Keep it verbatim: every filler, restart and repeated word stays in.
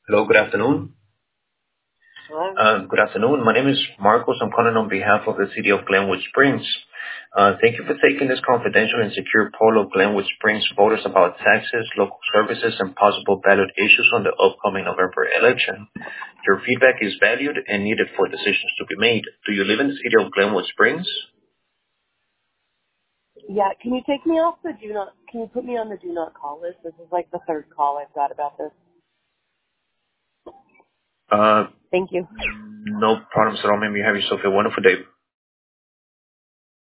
Hello, good afternoon. Hello? Uh, Good afternoon. My name is Marcos. I'm calling on behalf of the city of Glenwood Springs. Uh, Thank you for taking this confidential and secure poll of Glenwood Springs voters about taxes, local services, and possible ballot issues on the upcoming November election. Your feedback is valued and needed for decisions to be made. Do you live in the city of Glenwood Springs? Yeah, can you take me off the do not, can you put me on the do not call list? This is like the third call I've got about this. Uh, Thank you. No problems at all, ma'am. You have yourself a wonderful day.